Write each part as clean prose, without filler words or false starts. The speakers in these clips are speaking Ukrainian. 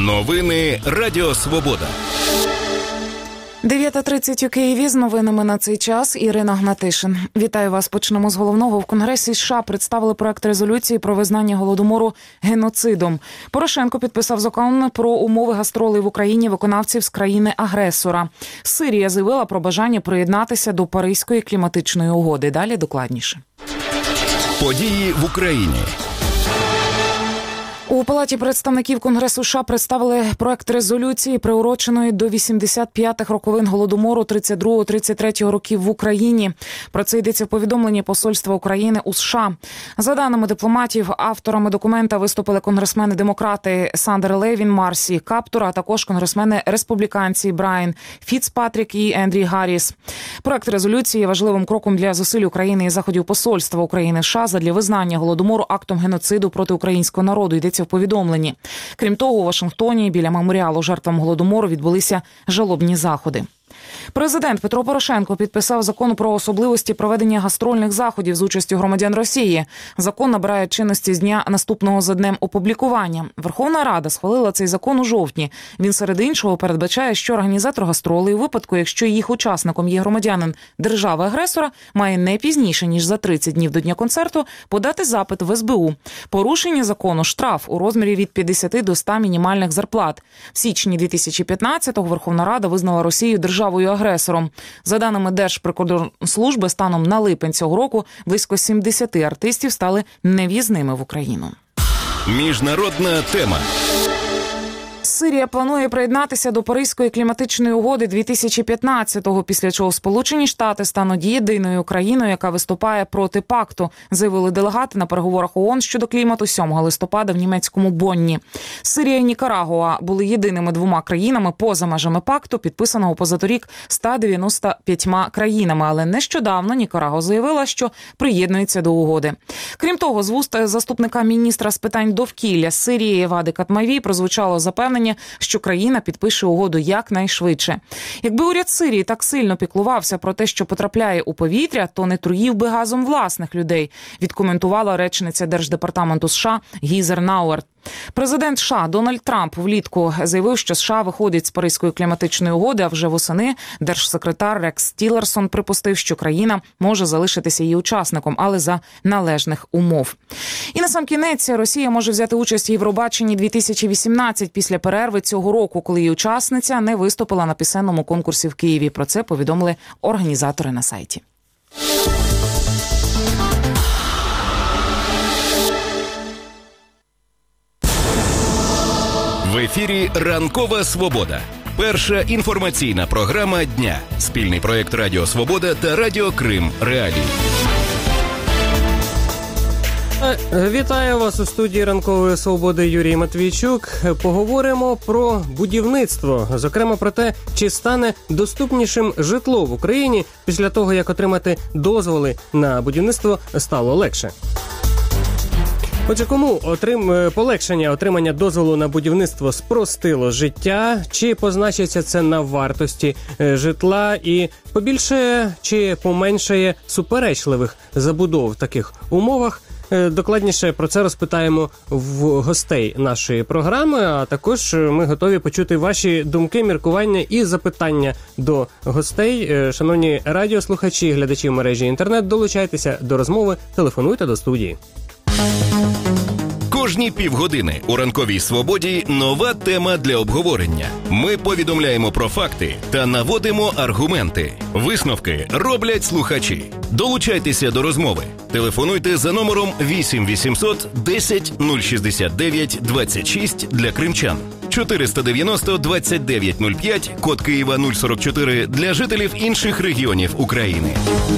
Новини Радіо Свобода. 9:30 у Києві. З новинами на цей час Ірина Гнатишин. Вітаю вас. Почнемо з головного. В Конгресі США представили проект резолюції про визнання Голодомору геноцидом. Порошенко підписав закон про умови гастролей в Україні виконавців з країни-агресора. Сирія заявила про бажання приєднатися до Паризької кліматичної угоди. Далі докладніше. Події в Україні. У Палаті представників Конгресу США представили проект резолюції, приуроченої до 85-х роковин Голодомору 32-33 років в Україні. Про це йдеться в повідомленні Посольства України у США. За даними дипломатів, авторами документа виступили конгресмени-демократи Сандер Левін, Марсі Каптур, а також конгресмени-республіканці Брайан Фіцпатрік і Ендрі Гарріс. Проект резолюції є важливим кроком для зусиль України і заходів Посольства України США задля визнання Голодомору актом геноциду проти українського народу. Йдеться в повідомленні. Крім того, у Вашингтоні біля меморіалу жертвам Голодомору відбулися жалобні заходи. Президент Петро Порошенко підписав закон про особливості проведення гастрольних заходів з участю громадян Росії. Закон набирає чинності з дня наступного за днем опублікування. Верховна Рада схвалила цей закон у жовтні. Він, серед іншого, передбачає, що організатор гастролей у випадку, якщо їх учасником є громадянин держави-агресора, має не пізніше, ніж за 30 днів до дня концерту, подати запит в СБУ. Порушення закону – штраф у розмірі від 50 до 100 мінімальних зарплат. В січні 2015-го Верховна Рада визнала Росію державою-агресором. За даними Держприкордонслужби, станом на липень цього року близько 70 артистів стали нев'їзними в Україну. Міжнародна тема. Сирія планує приєднатися до Паризької кліматичної угоди 2015-го, після чого Сполучені Штати стануть єдиною країною, яка виступає проти пакту, заявили делегати на переговорах ООН щодо клімату 7 листопада в німецькому Бонні. Сирія і Нікарагуа були єдиними двома країнами поза межами пакту, підписаного позаторік 195 країнами, але нещодавно Нікарагуа заявила, що приєднується до угоди. Крім того, з вуст заступника міністра з питань довкілля Сирії Вади Катмаві прозвучало запевнення, що країна підпише угоду якнайшвидше. Якби уряд Сирії так сильно піклувався про те, що потрапляє у повітря, то не труїв би газом власних людей, відкоментувала речниця Держдепартаменту США Гізер Науерт. Президент США Дональд Трамп влітку заявив, що США виходить з Паризької кліматичної угоди, а вже восени держсекретар Рекс Тіллерсон припустив, що країна може залишитися її учасником, але за належних умов. І насамкінець Росія може взяти участь у Євробаченні 2018 після перерви цього року, коли її учасниця не виступила на пісенному конкурсі в Києві. Про це повідомили організатори на сайті. В ефірі «Ранкова Свобода». Перша інформаційна програма дня. Спільний проєкт Радіо Свобода та Радіо Крим Реалії. Вітаю вас у студії «Ранкової Свободи» Юрій Матвійчук. Поговоримо про будівництво, зокрема про те, чи стане доступнішим житло в Україні після того, як отримати дозволи на будівництво стало легше. Отже, кому полегшення отримання дозволу на будівництво спростило життя, чи позначиться це на вартості житла і побільшає чи поменшає суперечливих забудов в таких умовах? Докладніше про це розпитаємо в гостей нашої програми, а також ми готові почути ваші думки, міркування і запитання до гостей. Шановні радіослухачі, глядачі в мережі інтернет, долучайтеся до розмови, телефонуйте до студії. Кожні півгодини у «Ранковій Свободі» нова тема для обговорення. Ми повідомляємо про факти та наводимо аргументи. Висновки роблять слухачі. Долучайтеся до розмови. Телефонуйте за номером 8 800 10 069 26 для кримчан, 490 29 05, код Києва 044 для жителів інших регіонів України.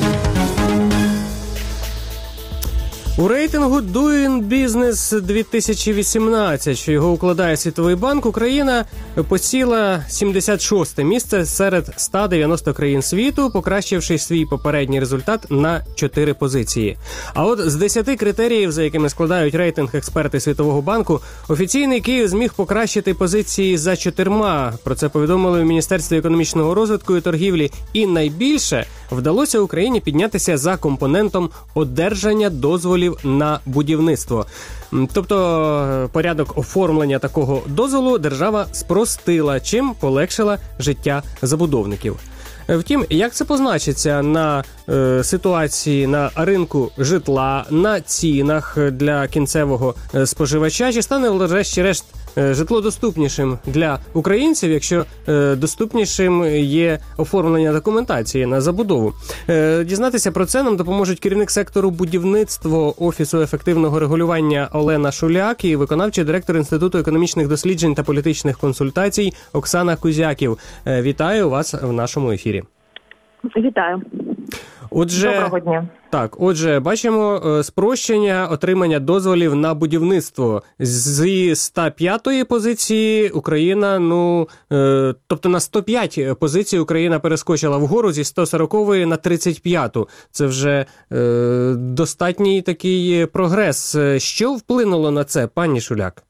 У рейтингу Doing Business 2018, що його укладає Світовий банк, Україна посіла 76-те місце серед 190 країн світу, покращивши свій попередній результат на 4 позиції. А от з 10 критеріїв, за якими складають рейтинг експерти Світового банку, офіційний Київ зміг покращити позиції за 4. Про це повідомили в Міністерстві економічного розвитку і торгівлі. І найбільше вдалося Україні піднятися за компонентом одержання дозволів дозволів на будівництво. Тобто порядок оформлення такого дозволу держава спростила, чим полегшила життя забудовників. Втім, як це позначиться на ситуації на ринку житла, на цінах для кінцевого споживача? Чи стане, врешті-решт, житло доступнішим для українців, якщо доступнішим є оформлення документації на забудову? Дізнатися про це нам допоможуть керівник сектору будівництва Офісу ефективного регулювання Олена Шуляк і виконавчий директор Інституту економічних досліджень та політичних консультацій Оксана Кузяків. Вітаю вас в нашому ефірі. Вітаю. Доброго дня. Так, отже, бачимо спрощення отримання дозволів на будівництво. Зі 105-ї позиції Україна, тобто на 105 позицій Україна перескочила вгору, зі 140-ї на 35-ту. Це вже достатній такий прогрес. Що вплинуло на це, пані Шуляк?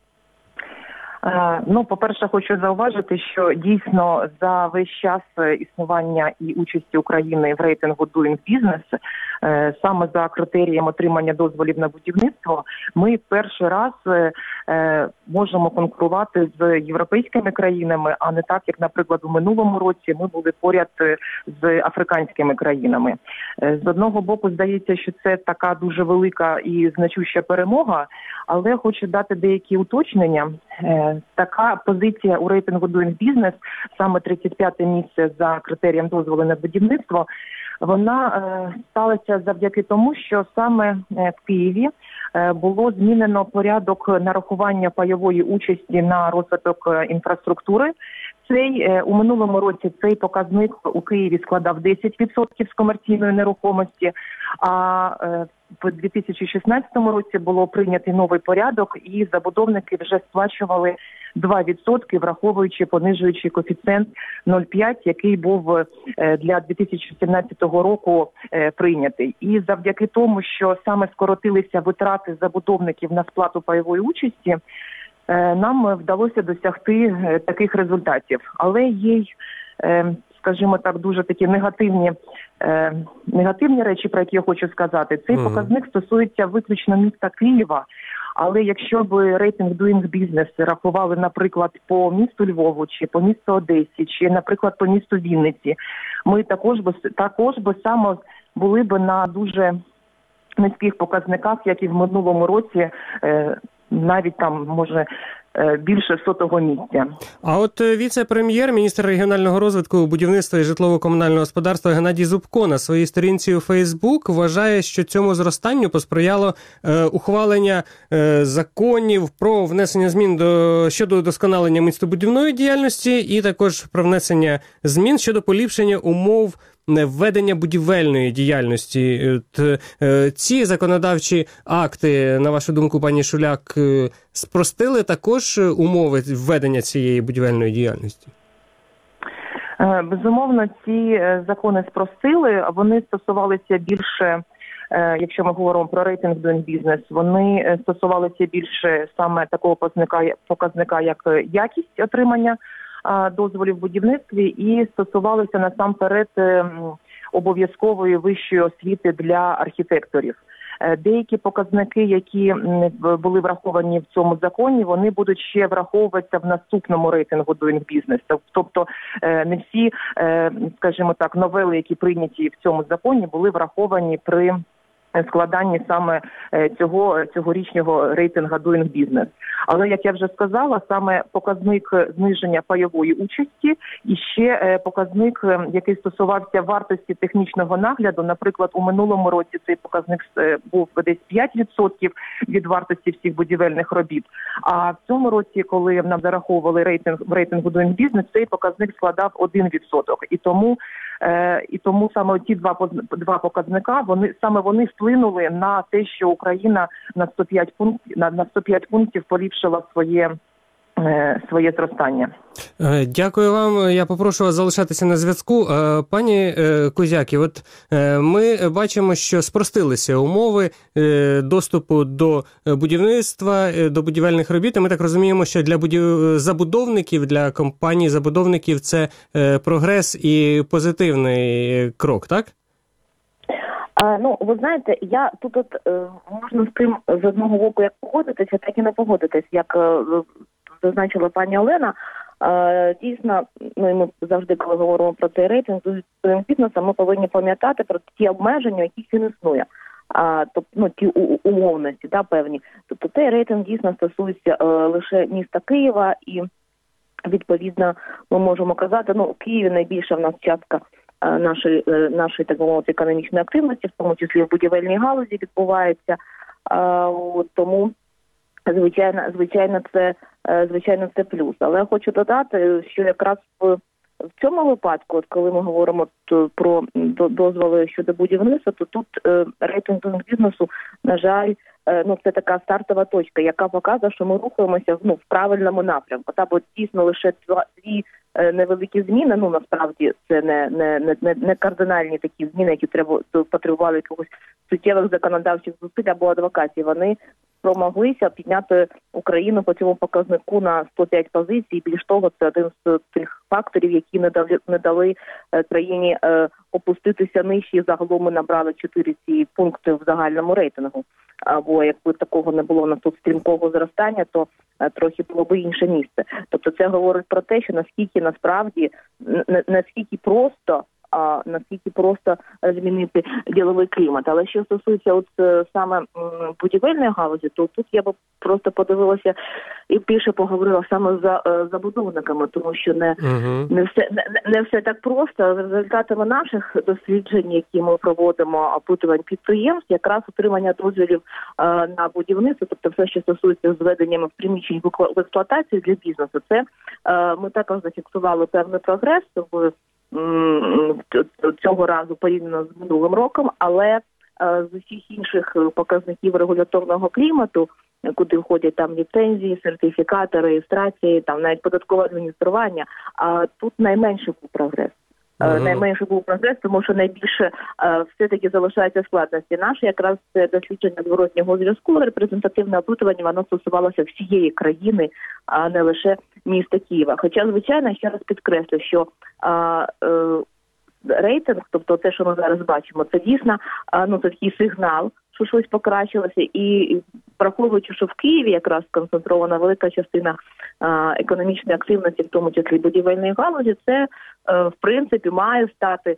По-перше, хочу зауважити, що дійсно за весь час існування і участі України в рейтингу Doing Business, саме за критерієм отримання дозволів на будівництво, ми перший раз можемо конкурувати з європейськими країнами, а не так, як, наприклад, у минулому році ми були поряд з африканськими країнами. З одного боку, здається, що це така дуже велика і значуща перемога, але хочу дати деякі уточнення. Така позиція у рейтингу Doing Business, саме 35-те місце за критерієм дозволу на будівництво, вона сталася завдяки тому, що саме в Києві було змінено порядок нарахування пайової участі на розвиток інфраструктури. У минулому році цей показник у Києві складав 10% з комерційної нерухомості, а в 2016 році було прийнятий новий порядок, і забудовники вже сплачували 2%, враховуючи понижуючий коефіцієнт 0,5, який був для 2017 року прийнятий. І завдяки тому, що саме скоротилися витрати забудовників на сплату пайової участі, нам вдалося досягти таких результатів. Але є, скажімо так, дуже такі негативні речі, про які я хочу сказати. Цей показник стосується виключно міста Києва. Але якщо б рейтинг Doing Business рахували, наприклад, по місту Львову, чи по місту Одесі, чи, наприклад, по місту Вінниці, ми також би саме були б на дуже низьких показниках, як і в минулому році, навіть там, може, більше 100-го місця. А от віце-прем'єр, міністр регіонального розвитку, будівництва і житлово-комунального господарства Геннадій Зубко на своїй сторінці у Фейсбук вважає, що цьому зростанню посприяло ухвалення законів про внесення змін щодо удосконалення містобудівної діяльності і також про внесення змін щодо поліпшення умов введення будівельної діяльності. Ці законодавчі акти, на вашу думку, пані Шуляк, спростили також умови введення цієї будівельної діяльності? Безумовно, ці закони спростили. Вони стосувалися більше, якщо ми говоримо про рейтинг Doing Business, вони стосувалися більше саме такого показника, як якість отримання дозволів в будівництві, і стосувалися насамперед обов'язкової вищої освіти для архітекторів. Деякі показники, які були враховані в цьому законі, вони будуть ще враховуватися в наступному рейтингу Doing Business. Тобто не всі, скажімо так, новели, які прийняті в цьому законі, були враховані при складанні саме цьогорічного рейтингу Doing Business. Але, як я вже сказала, саме показник зниження пайової участі і ще показник, який стосувався вартості технічного нагляду. Наприклад, у минулому році цей показник був десь 5% від вартості всіх будівельних робіт. А в цьому році, коли нам зараховували в рейтингу Doing Business, цей показник складав 1%. І тому саме ці два показника, вони вплинули на те, що Україна на 105 пунктів поліпшила своє зростання. Дякую вам. Я попрошу вас залишатися на зв'язку. Пані Кузяків, от ми бачимо, що спростилися умови доступу до будівництва, до будівельних робіт. І ми так розуміємо, що для забудовників, для компаній-забудовників це прогрес і позитивний крок, так? Ви знаєте, я тут можна з тим з одного боку як погодитися, так і не погодитись, як зазначила пані Олена. Дійсно, і ми завжди, коли говоримо про цей рейтинг бізнесу, ми повинні пам'ятати про ті обмеження, яких він існує. Тобто, ті умовності, певні. Тобто цей рейтинг дійсно стосується лише міста Києва, і відповідно ми можемо казати, в Києві найбільша в нас частка нашої, так би мовити, економічної активності, в тому числі в будівельній галузі відбувається. Тому, звичайно, це плюс. Але я хочу додати, що якраз в цьому випадку, коли ми говоримо про дозволи щодо будівництва, то тут рейтинг бізнесу, на жаль, це така стартова точка, яка показує, що ми рухаємося в правильному напрямку. Бо дійсно лише дві невеликі зміни, насправді це не кардинальні такі зміни, які потребували якогось суттєвих законодавчих зусиль або адвокацій. Вони спромоглися підняти Україну по цьому показнику на 105 позицій. Більш того, це один з тих факторів, які не дали країні опуститися нижче. Загалом ми набрали 4 ці пункти в загальному рейтингу. Або якби такого не було на тут стрімкого зростання, то трохи було б інше місце. Тобто це говорить про те, що наскільки насправді, наскільки просто змінити діловий клімат. Але що стосується саме будівельної галузі, то тут я б просто подивилася і більше поговорила саме з забудовниками, тому що не все так просто. Результатами наших досліджень, які ми проводимо, опитувань підприємств, якраз отримання дозволів на будівництво, тобто все, що стосується зведеннями приміщень в експлуатацію для бізнесу, це ми також зафіксували певний прогрес цього разу порівняно з минулим роком, але з усіх інших показників регуляторного клімату, куди входять там ліцензії, сертифікати, реєстрації, там навіть податкове адміністрування, тут найменший був прогрес. Найменший був прогрес, тому що найбільше все-таки залишаються складності. Наше якраз дослідження зворотнього зв'язку, репрезентативне опитування, воно стосувалося всієї країни, а не лише міста Києва. Хоча, звичайно, ще раз підкреслю, що рейтинг, тобто те, що ми зараз бачимо, це дійсно такий сигнал, що щось покращилося, і враховуючи, що в Києві якраз сконцентрована велика частина економічної активності, в тому числі будівельної галузі, це в принципі має стати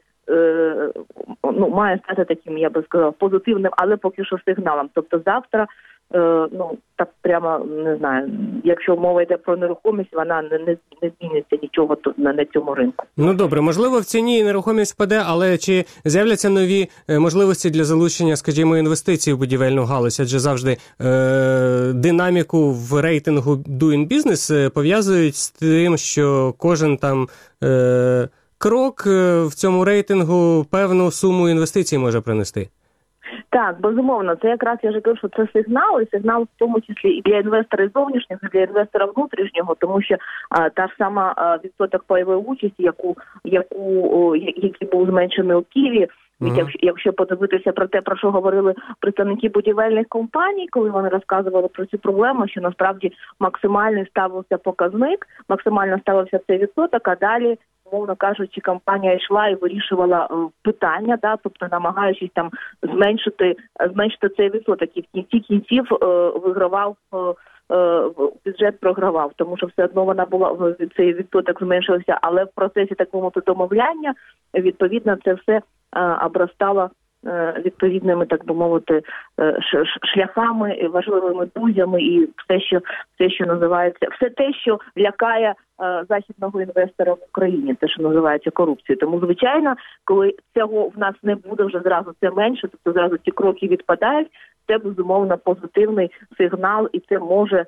таким, я би сказала, позитивним, але поки що сигналом. Тобто завтра, так прямо, не знаю, якщо мова йде про нерухомість, вона не зміниться нічого тут на цьому ринку. Добре, можливо, в ціні нерухомість впаде, але чи з'являться нові можливості для залучення, скажімо, інвестицій в будівельну галузь? Адже завжди динаміку в рейтингу Doing Business пов'язують з тим, що кожен там крок в цьому рейтингу певну суму інвестицій може принести. Так, безумовно, це якраз, я ж кажу, що це сигнал, і сигнал в тому числі і для інвестора зовнішнього, і для інвестора внутрішнього, тому що та ж сама відсоток пайової участі, який був зменшений у Києві, якщо подивитися про те, про що говорили представники будівельних компаній, коли вони розказували про цю проблему, що насправді максимальний ставився показник, максимально ставився цей відсоток, а далі, мовно кажучи, компанія йшла і вирішувала питання, тобто намагаючись там зменшити цей відсоток. І в кінці кінців вигравав бюджет, програвав, тому що все одно вона була, цей відсоток зменшився, але в процесі такого домовляння, відповідно, це все обростало відповідними, так би мовити, шляхами, важливими друзями і все, що називається, все те, що лякає західного інвестора в Україні, те, що називається корупцією. Тому, звичайно, коли цього в нас не буде вже зразу це менше, тобто зразу ці кроки відпадають, це, безумовно, позитивний сигнал, і це може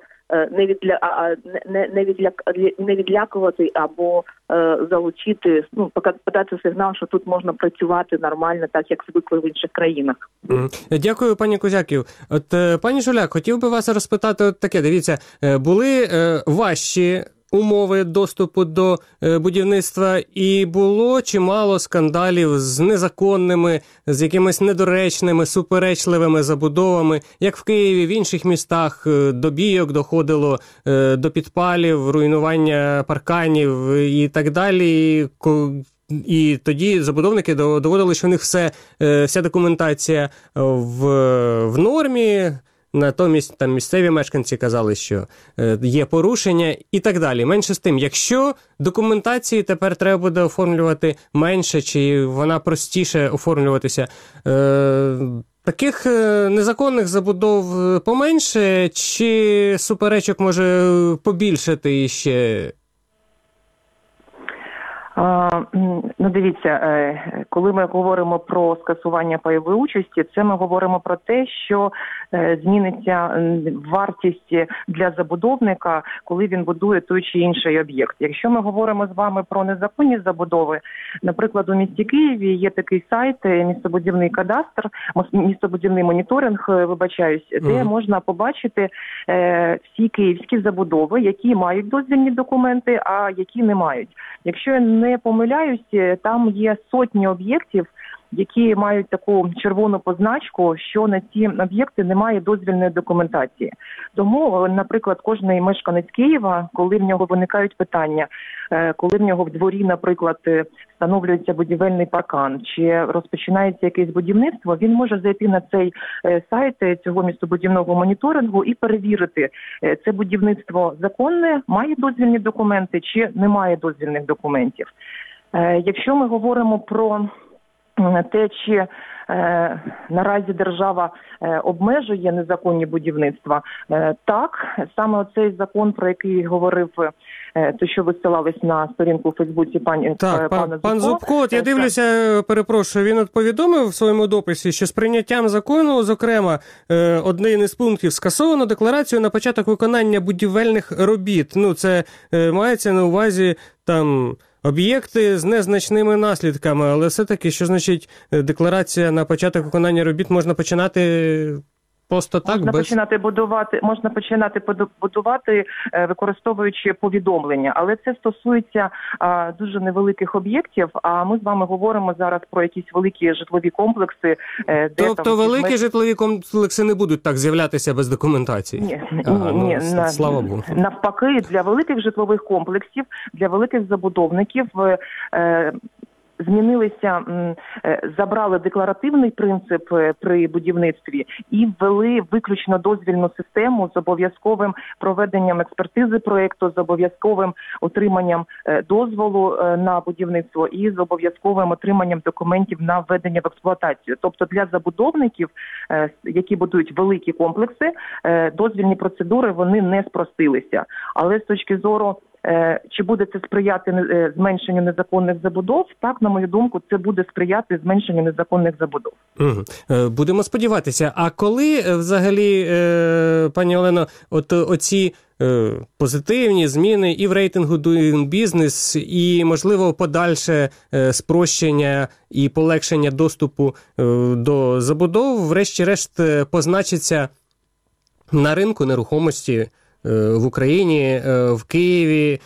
не відлякувати або залучити, подати сигнал, що тут можна працювати нормально, так як звикли в інших країнах. Дякую, пані Козяків. Пані Шуляк, хотів би вас розпитати таке. Дивіться, були важчі умови доступу до будівництва, і було чимало скандалів з незаконними, з якимись недоречними, суперечливими забудовами, як в Києві, в інших містах, до бійок доходило, до підпалів, руйнування парканів і так далі. І тоді забудовники доводили, що у них вся документація в нормі, натомість там місцеві мешканці казали, що є порушення і так далі. Менше з тим, якщо документації тепер треба буде оформлювати менше, чи вона простіше оформлюватися, таких незаконних забудов поменше, чи суперечок може побільшати іще? Дивіться, коли ми говоримо про скасування пайової участі, це ми говоримо про те, що зміниться вартість для забудовника, коли він будує той чи інший об'єкт. Якщо ми говоримо з вами про незаконні забудови, наприклад, у місті Києві є такий сайт «Містобудівний кадастр», «Містобудівний моніторинг», де можна побачити всі київські забудови, які мають дозвільні документи, а які не мають. Якщо я не помиляюсь, там є сотні об'єктів, які мають таку червону позначку, що на ці об'єкти немає дозвільної документації. Тому, наприклад, кожний мешканець Києва, коли в нього виникають питання, коли в нього в дворі, наприклад, встановлюється будівельний паркан, чи розпочинається якесь будівництво, він може зайти на цей сайт цього містобудівного моніторингу і перевірити, це будівництво законне, має дозвільні документи чи не має дозвільних документів. Якщо ми говоримо про те, чи наразі держава обмежує незаконні будівництва, так, саме оцей закон, про який говорив, то що ви ссилались на сторінку у Фейсбуці пана Зубко. Пан Зубко, от я дивлюся, перепрошую, він от повідомив в своєму дописі, що з прийняттям закону, зокрема, один із пунктів скасовано декларацію на початок виконання будівельних робіт. Ну, це мається на увазі там об'єкти з незначними наслідками, але все-таки, що значить декларація на початок виконання робіт, можна починати просто так? Можна починати будувати, використовуючи повідомлення, але це стосується дуже невеликих об'єктів, а ми з вами говоримо зараз про якісь великі житлові комплекси. Тобто великі житлові комплекси не будуть так з'являтися без документації? Ні. Слава Богу. Навпаки, для великих житлових комплексів, для великих забудовників змінилися, забрали декларативний принцип при будівництві і ввели виключно дозвільну систему з обов'язковим проведенням експертизи проєкту, з обов'язковим отриманням дозволу на будівництво і з обов'язковим отриманням документів на введення в експлуатацію. Тобто для забудовників, які будують великі комплекси, дозвільні процедури, вони не спростилися. Але з точки зору чи буде це сприяти зменшенню незаконних забудов? Так, на мою думку, це буде сприяти зменшенню незаконних забудов. Будемо сподіватися. А коли взагалі, пані Олено, оці позитивні зміни і в рейтингу Doing Business, і, можливо, подальше спрощення і полегшення доступу до забудов, врешті-решт, позначиться на ринку нерухомості в Україні, в Києві?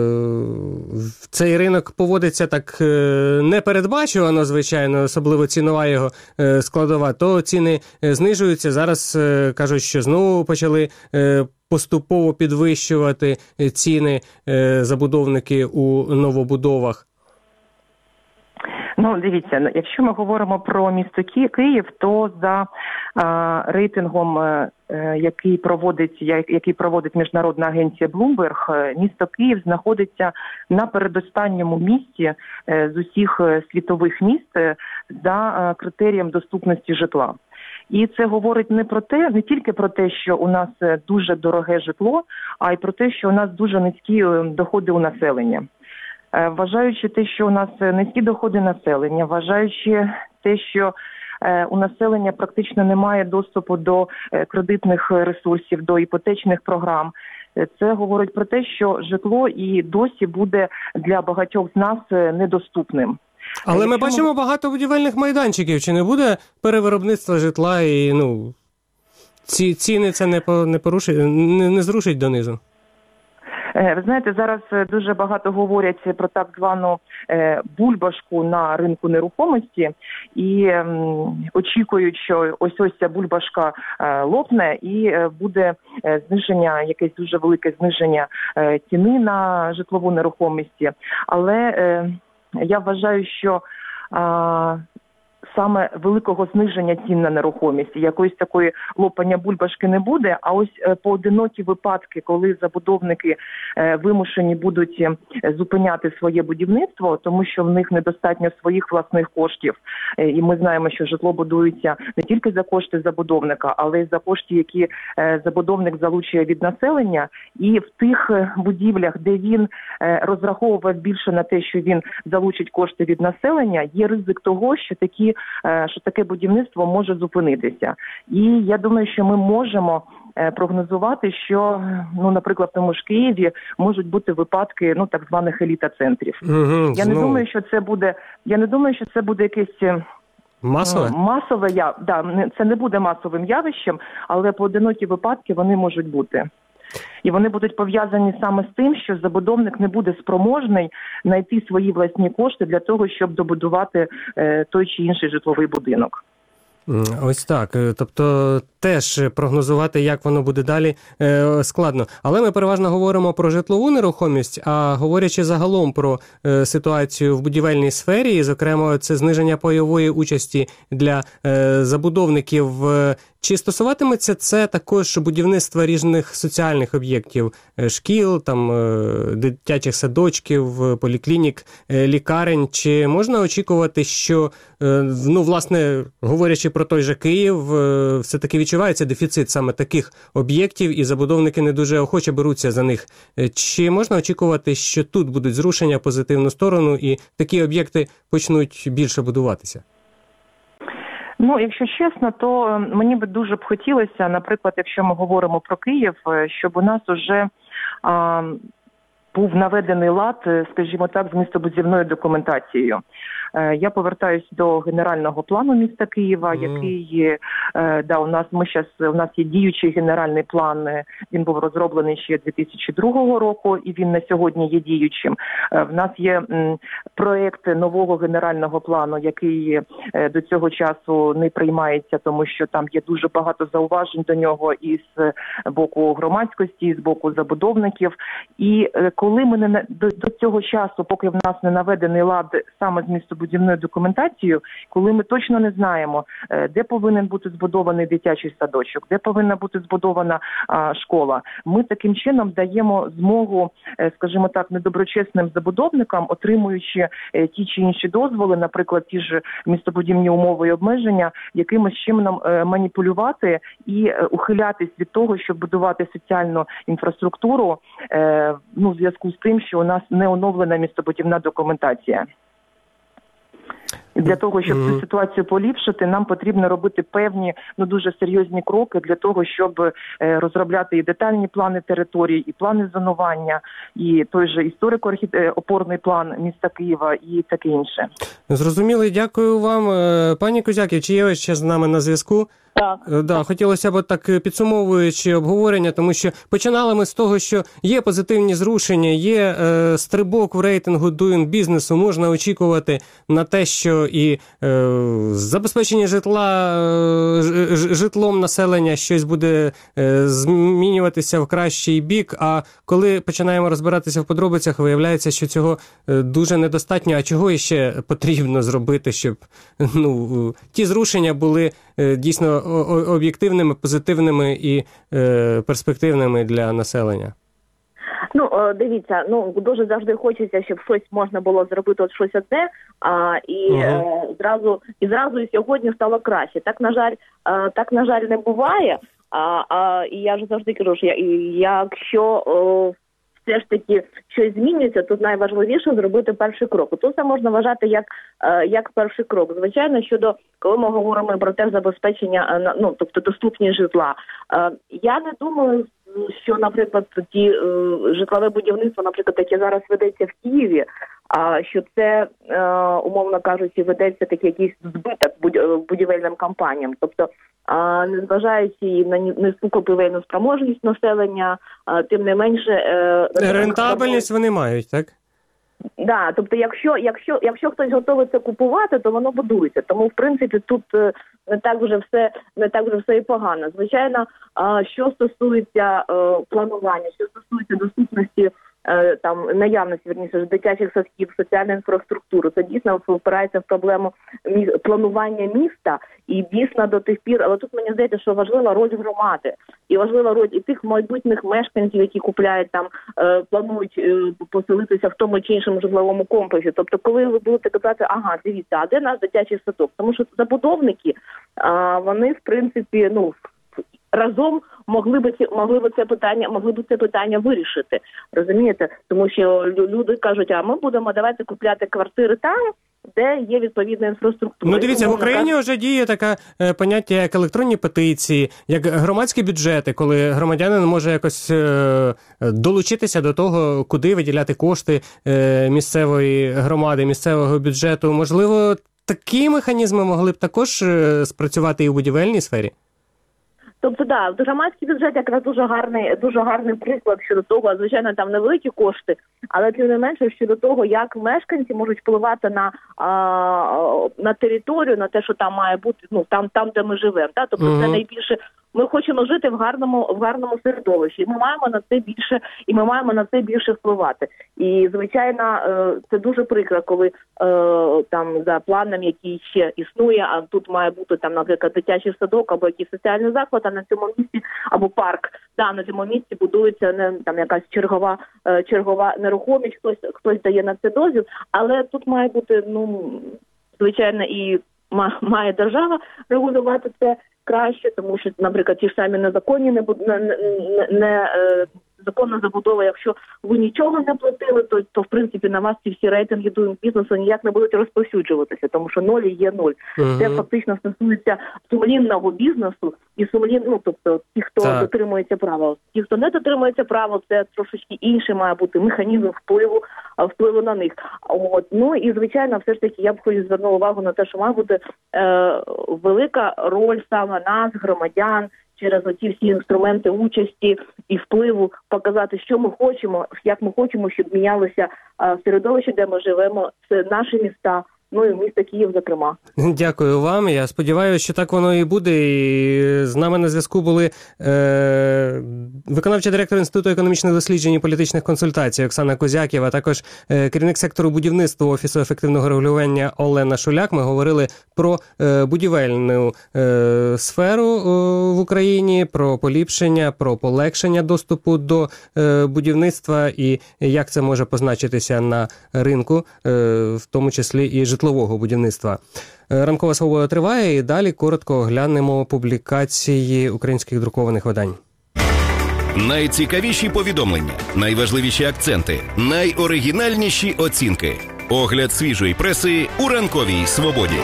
Цей ринок поводиться так непередбачувано, звичайно, особливо цінова його складова, то ціни знижуються. Зараз кажуть, що знову почали поступово підвищувати ціни забудовники у новобудовах. Ну, дивіться, якщо ми говоримо про місто Київ, то за рейтингом, який проводить міжнародна агенція Bloomberg, місто Київ знаходиться на передостанньому місці з усіх світових міст за критерієм доступності житла. І це говорить не тільки про те, що у нас дуже дороге житло, а й про те, що у нас дуже низькі доходи у населення. Вважаючи те, що у нас низькі доходи населення, вважаючи те, що у населення практично немає доступу до кредитних ресурсів, до іпотечних програм, це говорить про те, що житло і досі буде для багатьох з нас недоступним. Але ми бачимо багато будівельних майданчиків. Чи не буде перевиробництва житла і ціни це не зрушить донизу? Ви знаєте, зараз дуже багато говорять про так звану бульбашку на ринку нерухомості і очікують, що ось ця бульбашка лопне і буде зниження, якесь дуже велике зниження ціни на житлову нерухомість. Але Я вважаю, що саме великого зниження цін на нерухомість, якоїсь такої лопання бульбашки не буде, а ось поодинокі випадки, коли забудовники вимушені будуть зупиняти своє будівництво, тому що в них недостатньо своїх власних коштів. І ми знаємо, що житло будується не тільки за кошти забудовника, але й за кошти, які забудовник залучує від населення. І в тих будівлях, де він розраховував більше на те, що він залучить кошти від населення, є ризик того, що таке будівництво може зупинитися. І я думаю, що ми можемо прогнозувати, що, наприклад, в тому ж Києві можуть бути випадки, так званих еліта-центрів. Я не думаю, що це буде якесь масове, це не буде масовим явищем, але поодинокі випадки вони можуть бути. І вони будуть пов'язані саме з тим, що забудовник не буде спроможний знайти свої власні кошти для того, щоб добудувати той чи інший житловий будинок. Ось так. Тобто теж прогнозувати, як воно буде далі, складно. Але ми переважно говоримо про житлову нерухомість, а говорячи загалом про ситуацію в будівельній сфері, і, зокрема, це зниження пайової участі для забудовників, чи стосуватиметься це також будівництва різних соціальних об'єктів, шкіл, дитячих садочків, поліклінік, лікарень? Чи можна очікувати, що, власне, говорячи про той же Київ, все-таки відчувається дефіцит саме таких об'єктів, і забудовники не дуже охоче беруться за них? Чи можна очікувати, що тут будуть зрушення в позитивну сторону і такі об'єкти почнуть більше будуватися? Якщо чесно, то мені би дуже б хотілося, наприклад, якщо ми говоримо про Київ, щоб у нас уже був наведений лад, скажімо так, з містобудівною документацією. Я повертаюсь до генерального плану міста Києва, який у нас є діючий генеральний план. Він був розроблений ще 2002 року, і він на сьогодні є діючим. В нас є проект нового генерального плану, який до цього часу не приймається, тому що там є дуже багато зауважень до нього і з боку громадськості, і з боку забудовників. І коли ми до цього часу, поки в нас не наведений лад саме з містобудівною документацією, коли ми точно не знаємо, де повинен бути збудований дитячий садочок, де повинна бути збудована школа, ми таким чином даємо змогу, скажімо так, недоброчесним забудовникам, отримуючи ті чи інші дозволи, наприклад, ті ж містобудівні умови і обмеження, якимось чином маніпулювати і ухилятись від того, щоб будувати соціальну інфраструктуру, в зв'язку з тим, що у нас не оновлена містобудівна документація. Для того, щоб цю ситуацію поліпшити, нам потрібно робити певні, дуже серйозні кроки для того, щоб розробляти і детальні плани територій, і плани зонування, і той же історико-опорний план міста Києва і таке інше. Зрозуміло, дякую вам. Пані Козяків, чи є ви ще з нами на зв'язку? Так. Хотілося б так, підсумовуючи обговорення, тому що починали ми з того, що є позитивні зрушення, є стрибок в рейтингу Doing Business, можна очікувати на те, що і забезпечення житлом населення щось буде змінюватися в кращий бік, а коли починаємо розбиратися в подробицях, виявляється, що цього дуже недостатньо, а чого іще потрібно зробити, щоб ті зрушення були дійсно об'єктивними, позитивними і перспективними для населення? Дивіться, дуже завжди хочеться, щоб щось можна було зробити, щось одне, і зразу і сьогодні стало краще. Так, на жаль, не буває. І я ж завжди кажу, що якщо все ж таки щось змінюється, то найважливіше зробити перший крок. Тут це можна вважати як перший крок. Звичайно, коли ми говоримо про те забезпечення, тобто доступність житла, я не думаю, що, наприклад, ті житлове будівництво, наприклад, яке зараз ведеться в Києві, що це, умовно кажучи, ведеться такий якийсь збиток будівельним компаніям. Тобто, незважаючи на низьку купівельну спроможність населення, тим не менше... Рентабельність вони мають, так? Да, тобто, якщо хтось готовий це купувати, то воно будується. Тому, в принципі, тут не так вже все і погано. Звичайно, що стосується планування, що стосується доступності там наявності, верніше, дитячих садків, соціальну інфраструктуру. Це дійсно впирається в проблему планування міста і дійсно до тих пір, але тут мені здається, що важлива роль громади і важлива роль і тих майбутніх мешканців, які купляють там, планують поселитися в тому чи іншому житловому комплексі. Тобто, коли ви будете казати, ага, дивіться, а де наш дитячий садок? Тому що забудовники, вони, в принципі, разом могли би це питання вирішити. Розумієте? Тому що люди кажуть, а ми будемо давайте купляти квартири там, де є відповідна інфраструктура. Ну, дивіться, в Україні вже діє таке поняття, як електронні петиції, як громадські бюджети, коли громадянин може якось долучитися до того, куди виділяти кошти місцевої громади, місцевого бюджету. Можливо, такі механізми могли б також спрацювати і у будівельній сфері? Тобто, да, громадський бюджет якраз дуже гарний приклад щодо того, звичайно, там невеликі кошти, але тим не менше щодо того, як мешканці можуть впливати на територію, на те, що там має бути, там, де ми живемо. Да? Тобто це найбільше. Ми хочемо жити в гарному середовищі. Ми маємо на це більше впливати. І, звичайно, це дуже прикро, коли там за планом, який ще існує, а тут має бути там, наприклад, дитячий садок або якийсь соціальний заклад, а на цьому місці або парк. Да, на цьому місці будується там якась чергова нерухомість, хтось дає на це дозвіл, але тут має бути, звичайно, і має держава регулювати це краще, тому що, наприклад, ті ж самі незаконні законна забудова, якщо ви нічого не платили, то в принципі на вас ці всі рейтинги Doing Business ніяк не будуть розповсюджуватися, тому що ноль є ноль. Це фактично стосується сумлінного бізнесу і тобто ті, хто дотримується правил. Ті, хто не дотримується правил, це трошечки інший має бути механізм впливу на них. І, звичайно, все ж таки я б звернула увагу на те, що має бути велика роль саме нас, громадян, через оці всі інструменти участі і впливу показати, що ми хочемо, як ми хочемо, щоб мінялося середовище, де ми живемо, це наші міста, і місто Київ, зокрема. Дякую вам. Я сподіваюся, що так воно і буде. І з нами на зв'язку були виконавчий директор Інституту економічних досліджень і політичних консультацій Оксана Козяків, а також керівник сектору будівництва Офісу ефективного регулювання Олена Шуляк. Ми говорили про будівельну сферу в Україні, про поліпшення, про полегшення доступу до будівництва і як це може позначитися на ринку, в тому числі і житлового будівництва. Ранкова свобода триває і далі коротко оглянемо публікації українських друкованих видань. Найцікавіші повідомлення, найважливіші акценти, найоригінальніші оцінки. Огляд свіжої преси у Ранковій свободі.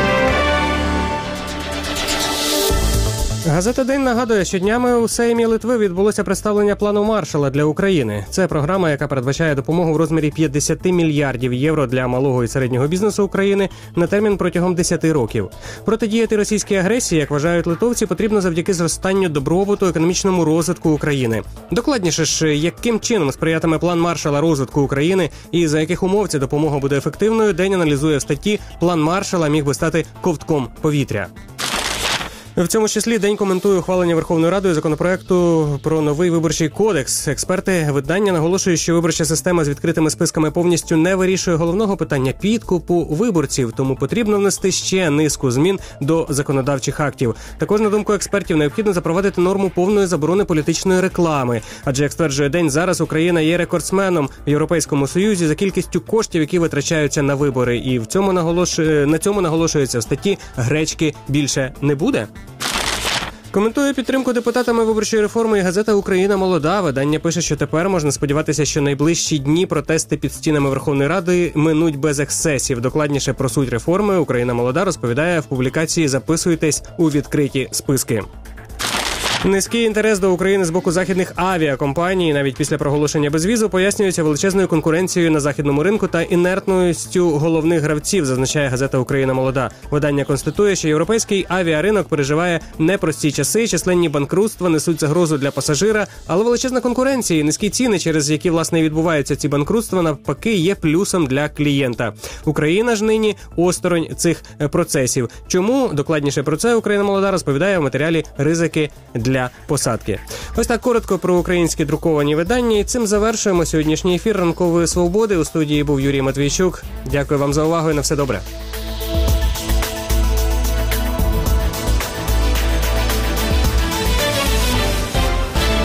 Газета «День» нагадує, що днями у Сеймі Литви відбулося представлення плану Маршалла для України. Це програма, яка передбачає допомогу в розмірі 50 мільярдів євро для малого і середнього бізнесу України на термін протягом 10 років. Протидіяти російській агресії, як вважають литовці, потрібно завдяки зростанню добробуту, економічному розвитку України. Докладніше ж, яким чином сприятиме план Маршалла розвитку України і за яких умов ця допомога буде ефективною, «День» аналізує в статті «План Маршалла міг би стати ковтком повітря». В цьому числі «День» коментує ухвалення Верховною Радою законопроекту про новий виборчий кодекс. Експерти видання наголошують, що виборча система з відкритими списками повністю не вирішує головного питання підкупу виборців, тому потрібно внести ще низку змін до законодавчих актів. Також, на думку експертів, необхідно запровадити норму повної заборони політичної реклами. Адже, як стверджує «День», зараз Україна є рекордсменом в Європейському Союзі за кількістю коштів, які витрачаються на вибори. І на цьому наголошується в статті «Гречки більше не буде». Коментує підтримку депутатами виборчої реформи і газета «Україна молода». Видання пише, що тепер можна сподіватися, що найближчі дні протести під стінами Верховної Ради минуть без ексцесів. Докладніше про суть реформи «Україна молода» розповідає в публікації «Записуйтесь у відкриті списки». Низький інтерес до України з боку західних авіакомпаній навіть після проголошення безвізу пояснюється величезною конкуренцією на західному ринку та інертністю головних гравців, зазначає газета «Україна молода». Видання констатує, що європейський авіаринок переживає непрості часи, численні банкрутства несуть загрозу для пасажира, але величезна конкуренція і низькі ціни, через які, власне, відбуваються ці банкрутства, навпаки, є плюсом для клієнта. Україна ж нині осторонь цих процесів. Чому? Докладніше про це «Україна молода» розповідає в матеріалі «Ризики для посадки. Ось так коротко про українські друковані видання. І цим завершуємо сьогоднішній ефір «Ранкової свободи». У студії був Юрій Матвійчук. Дякую вам за увагу і на все добре.